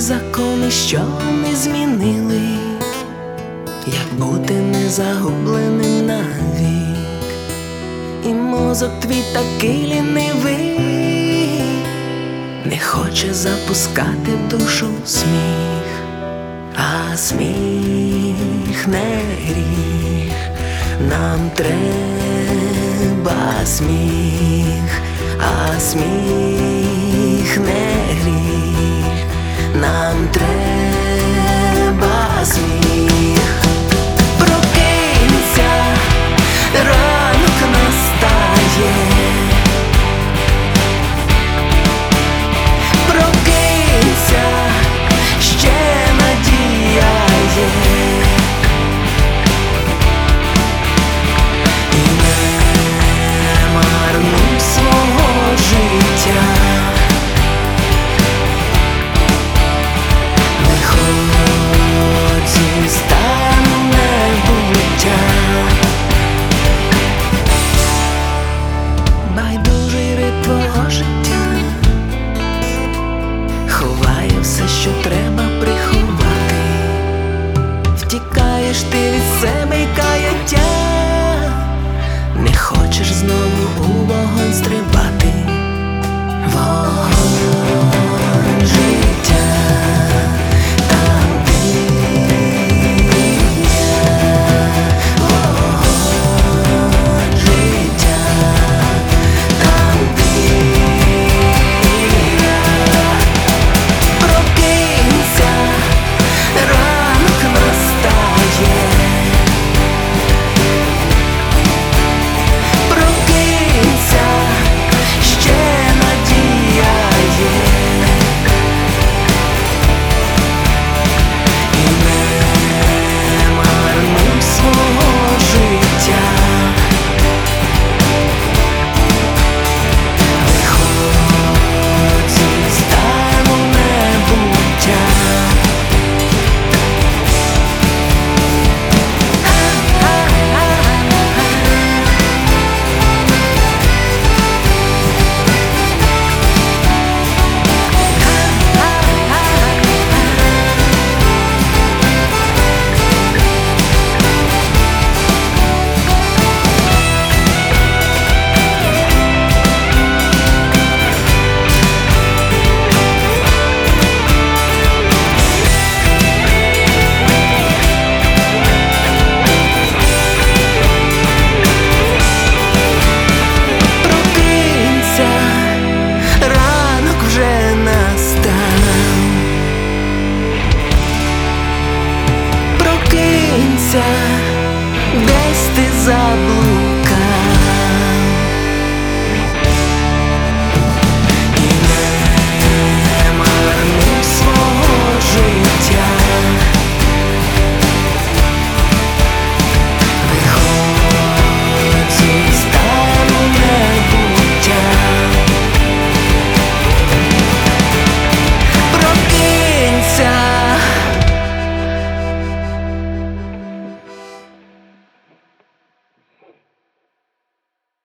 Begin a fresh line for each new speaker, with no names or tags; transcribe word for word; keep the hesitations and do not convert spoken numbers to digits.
закони, що не змінили, як бути не загубленим навік. І мозок твій такий лінивий, не хоче запускати в душу сміх. А сміх не гріх, нам треба сміх. А сміх не гріх, нам треба сміх. Прокинься, ранок настає. Прокинься, ще надія є. І не марнуй свого життя. Виходь зі стану небуття. Байдужий ритм твого життя ховає все, що треба приховати. Втікаєш ти від себе й каяття, не хочеш знову у вогонь стрибати.